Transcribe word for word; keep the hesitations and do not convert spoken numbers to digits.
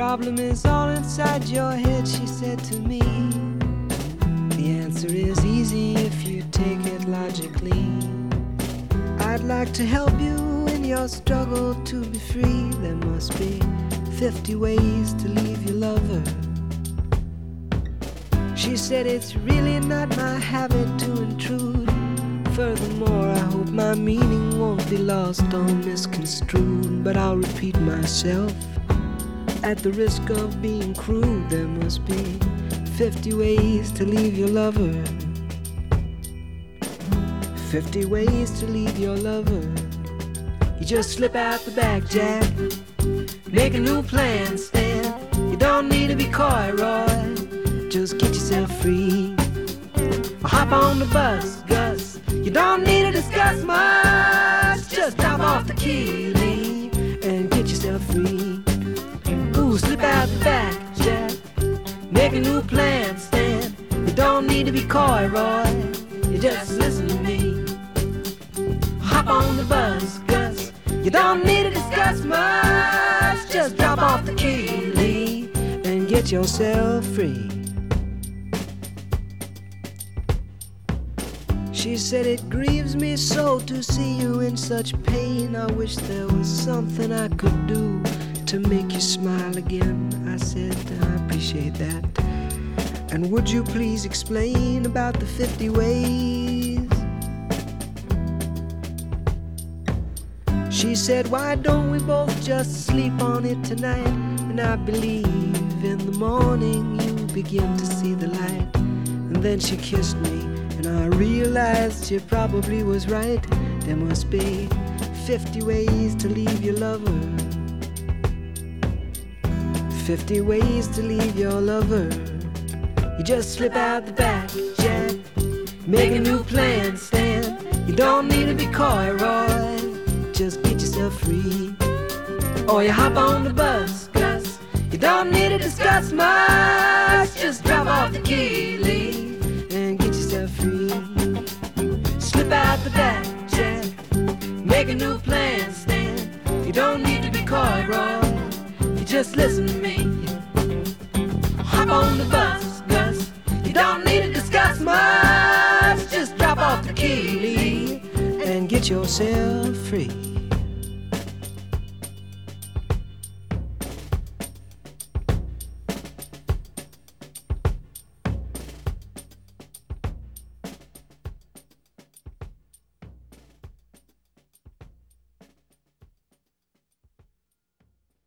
problem is all inside your head, she said to me. The answer is easy if you take it logically. I'd like to help you in your struggle to be free. There must be fifty ways to leave your lover. She said it's really not my habit to intrude. Furthermore, I hope my meaning won't be lost or misconstrued. But I'll repeat myself at the risk of being crude. There must be fifty ways to leave your lover. Fifty ways to leave your lover. You just slip out the back, Jack. Make a new plan, Stan. You don't need to be coy, Roy. Just get yourself free. Or hop on the bus, Gus. You don't need to discuss much. Just drop off the key, leave, and get yourself free. Ooh, slip out the back, Jack. Make a new plan, Stan. You don't need to be coy, Roy. You just listen to me. Hop on the bus, Gus. You don't need to discuss much. Just drop off the key, leave, and get yourself free. She said it grieves me so to see you in such pain. I wish there was something I could do to make you smile again. I said I appreciate that. And would you please explain about the fifty ways? She said, why don't we both just sleep on it tonight? And I believe in the morning you begin to see the light. And then she kissed me, and I realized she probably was right. There must be fifty ways to leave your lover. Fifty ways to leave your lover. You just slip out the back, Jack. Make a new plan, Stan. You don't need to be coy, Roy. Just get yourself free. Or you hop on the bus, Gus. You don't need to discuss much. Just drop off the key, leave, and get yourself free. Slip out the back, Jack. Make a new plan, Stan. You don't need to be coy, Roy. You just listen to me. Hop on the bus, Gus. You don't need to discuss much. Just drop off the key, leave, and get yourself free.